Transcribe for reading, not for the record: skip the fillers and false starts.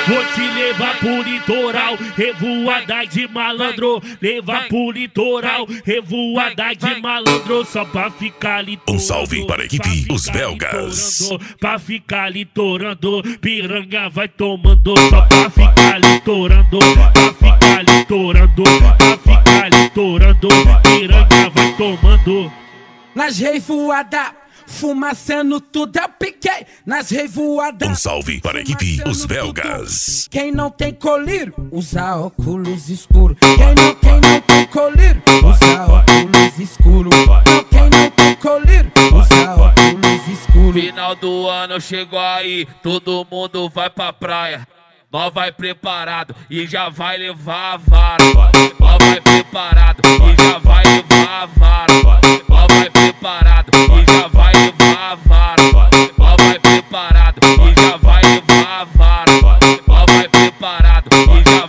Vou te levar pro litoral, revoada de malandro. Levar pro litoral, revoada de malandro. Só pra ficar litorando. Salve para a equipe, os belgas. Pra ficar litorando, piranha vai tomando. Só pra ficar litorando, pra ficar litorando, pra ficar litorando, piranha vai tomando. Nas revoadas, fumaçando tudo eu piquei. Nas revoadas, Salve para a equipe, os belgas. Quem não tem colírio, usa óculos escuros. Quem não tem colírio, usa óculos escuros. Quem não tem colírio, usa óculos escuros. Final do ano chegou aí, todo mundo vai pra praia. Nós vai preparado e já vai levar a vara. Nós vai preparado e já vai levar a vara. Nós vai preparado e já vai levar a vara. Nós vai preparado e já vai levar a vara. Nós vai preparado e já